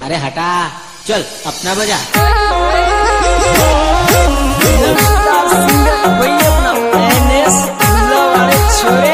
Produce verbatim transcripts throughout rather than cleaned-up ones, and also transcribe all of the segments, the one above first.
अरे हटा, चल अपना बजा। वही अपना एनएस वाले छोरे।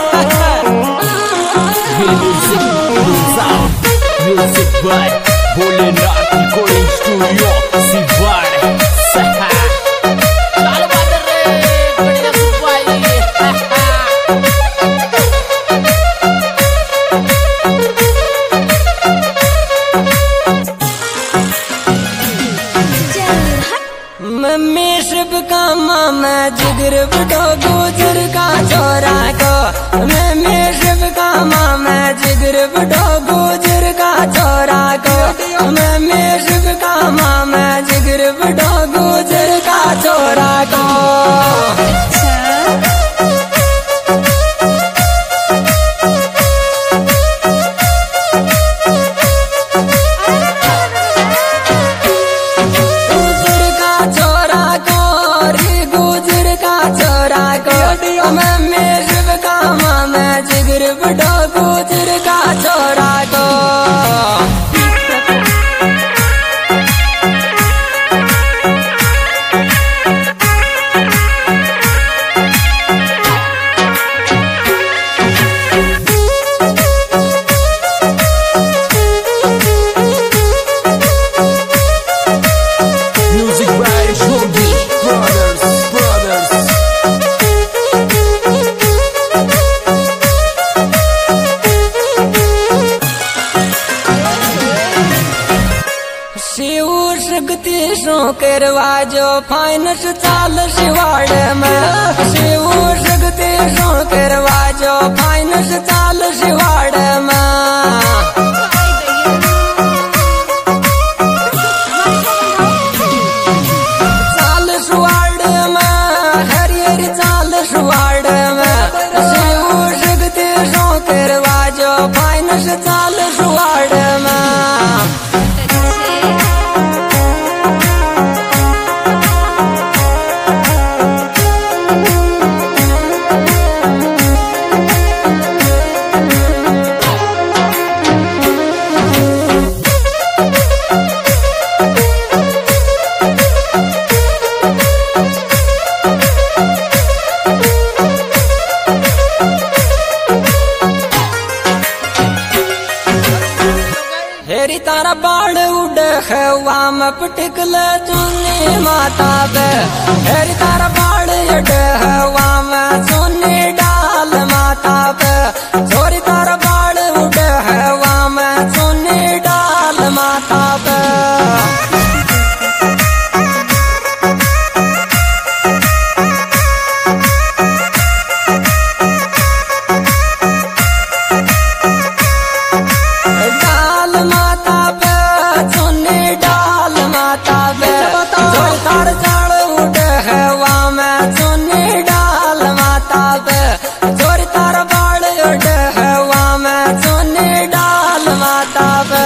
Music by Volenath Recording Studio Sivar Saha चाल बादर रे बढ़िया सुपाई। मम्मी शिव का मामा जिगर बड़ो गुजर का छोरा को। मम्मी शिव का मामा जिगर बड़ो गुजर का छोरा को। मम्मी शिव का मामा जिगर बड़ो गुजर का छोरा को। मम्मी शिव का मामा जिगर बड़ो गुजर का छोरा को। Music by Jogi Brothers Brothers Shiv Shakti show करवाजो फाइनस चाल शिवाड़ में। शिव शक्ति शो करवाजो फाइनस चाल शिवाड़ में। चाल सुवाड़ में हरी हरी चाल सुवाड़ में। शिव शक्ति शो करवाजो फाइनस चाल सुवाड़ में। हेरी तारा बाड़ उड़ हवा में पटिकल चुनी माता पे। हेरी तारा बाड़ उड़ हवा में चुनी डाल माता पे। छोरी तारा बाड़ उड़ हवा में चुनी डाल माता पे। डाल माता पे चुन्नी डाल माता पे। जोर तार चाड़ उड़ हवा में चुन्नी डाल माता पे। जोर तार बाड़ उड़ हवा में चुन्नी डाल माता पे।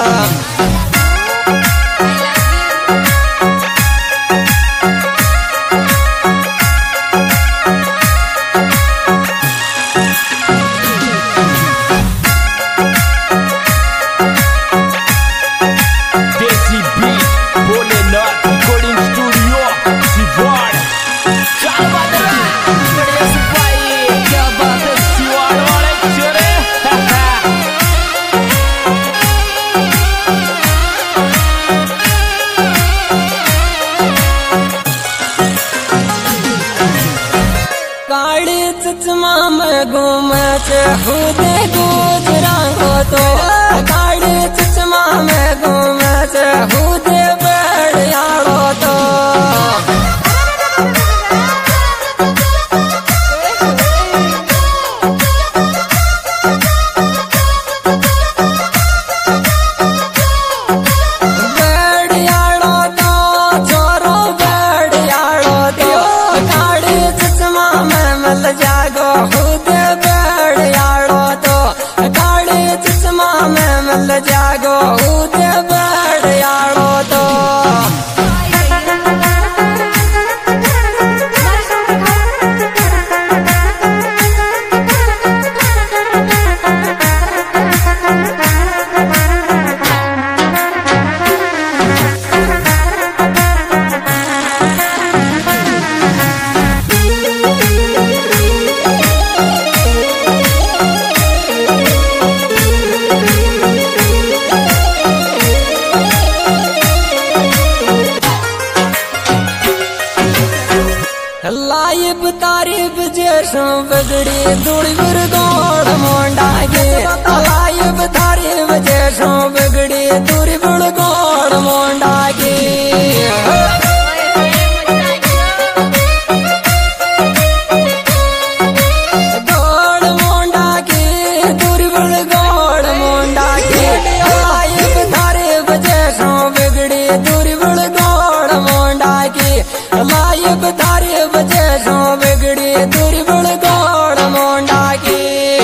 Desi Beat Volenath Recording Studio Sivar चाल बादर बढ़िया सुपाई। क्या बात है सिवाड़ वाले छोरे। काली चचमा में घूमे से खुदे गुजरा हो तो। काली चचमा में घूमे से खुदे बढ़ियाड़ो तो। बढ़ियाड़ो तो छोरो बढ़ियाड़ो तो। काली चचमा में मल जागो खुद बढ़ियाड़ो तो। काली चचमा में मल जागो खुद बढ़ियाड़ो तो। सो बिगड़ी दूरी बुरगोड़ मोंडा के लाइव थारी वजह सो बिगड़ी दूरी बुरगोड़ मोंडा के गोड़ मोंडा के दूरी बुरगोड़ मोंडा के लाइव थारी वजह सो बिगड़ी दूरी बुरगोड़ मोंडा के लाइव थारी वजह सो बिगड़ी दूरी बुरगोड़ मोंडा की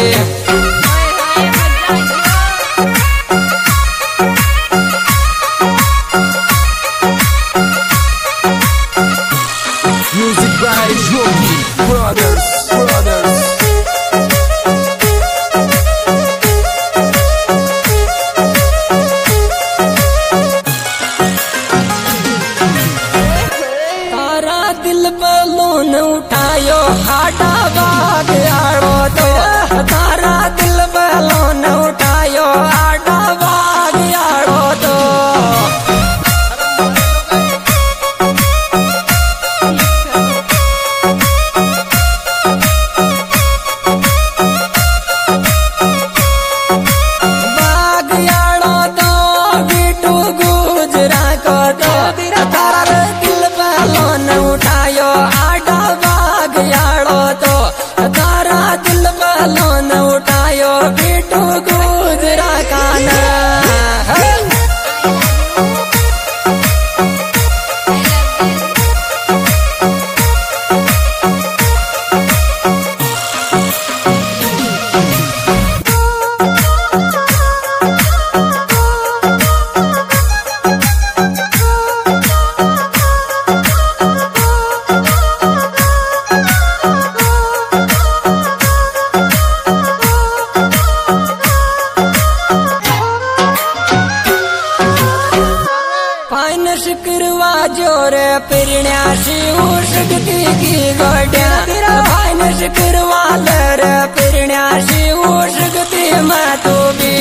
Music by Yogi Brothers, Brothers. तारा दिल पे लोन उठायो हाटा बाग आड़ो तो तारा दिल पे लोन उठायो हाटा बाग आड़ो तो बाग आड़ो तो बिटू गुजरा को तो तारा दिल पे लोन उठायो आटा बाग आड़ो तो तारा दिल पे लोन उठायो बिटू गुजरा काना पाइन शुक्रवा जोरे पिरण्या शिव शक्ति की गोड्या पाइन शुक्रवा लर पिरण्या शिव शक्ति मैं तो भी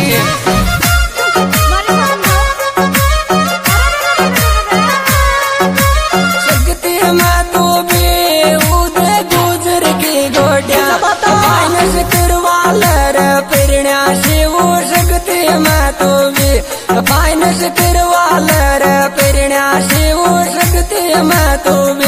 शक्ति मैं तो भी उदय गुजर की गोड्या पाइन शुक्रवा लर पिरण्या शिव शक्ति मैं तो भी पाइन शुक्रवा लर पिरण्या शिव शक्ति मैं तो भी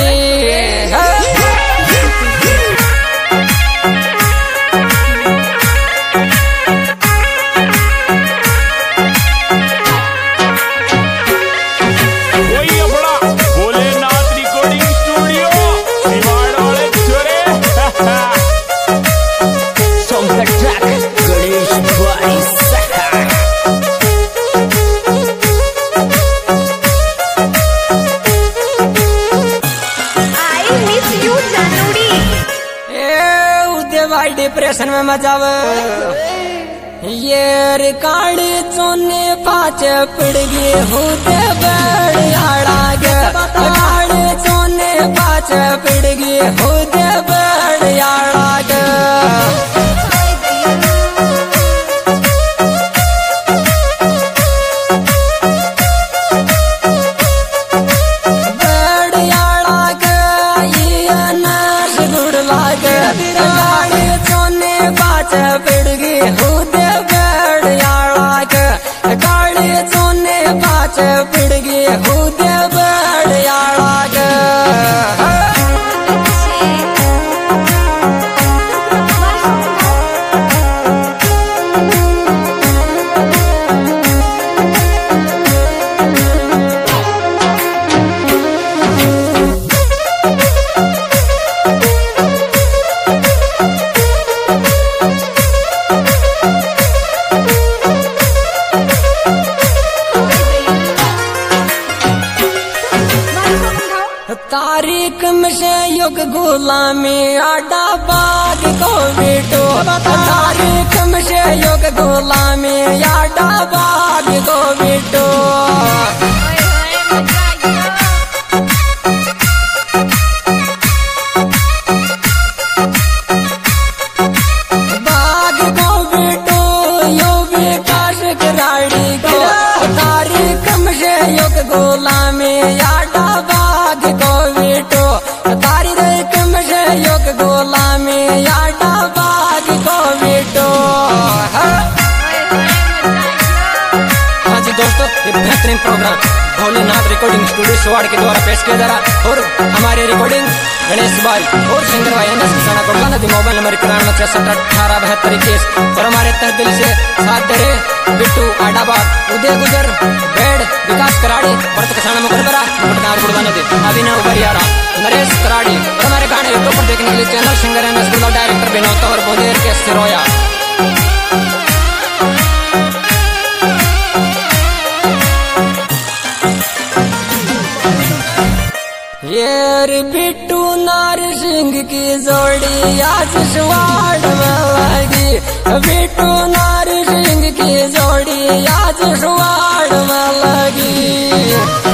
वही अपना भोलेनाथ रिकॉर्डिंग स्टूडियो सिवाड़ वाले छोरे Song the track, Ganesh Bhai Saka. I miss you, Janudi. ए उदय भाई डिप्रेशन में मचाव ये रिकॉर्ड चोने पाँच पड़ गए होते बड़ियाड़ा के रिकॉर्ड चोने पाँच पड़ गए होते बड़ियाड़ा के बड़ियाड़ा के ये नाश गुड़ लागे गाड़ी चोने पाँच पड़ गए होते बड़ियाड़ा के गाड़ी चोने पाँच पड़ गए होते बड़ियाड़ा के तारीख में से युग गुलामी आडा बाग को बेटो तारीख में से युग गुलामी आडा बाग को बेटो बाग को बेटो यो विकास कराड़ी को तारीख में से युग गुलामी आडा बाग को बेटो तारीख में से युग गुलामी ये बेहतरीन प्रोग्राम भोलेनाथ रिकॉर्डिंग स्टूडियो सवाड़ के द्वारा पेश किया जा रहा। और हमारे रिकॉर्डिंग गणेश भाई और सिंगर भाई एन एस किसाना कोटला नदी मोबाइल नंबर तिरानवे चौसठ अठारह बहत्तर इक्कीस। और हमारे तह दिल से साथ दे रहे बिट्टू आडाबाग, उदय गुजर, बेड, विकास कराड़ी, भरत किसाना मुकरबरा, पटनार गुड़वा नदी, अभिनव बरियारा, नरेश कराड़ी। और हमारे गाने यूट्यूब पर देखने के लिए चैनल सिंगर एन एस गुड़वा, डायरेक्टर विनोद और बोदेर के सिरोया। ये बिट्टू नार सिंह की जोड़ी आज सवाड़ में लगी, बिट्टू नार सिंह की जोड़ी आज सवाड़ में लगी।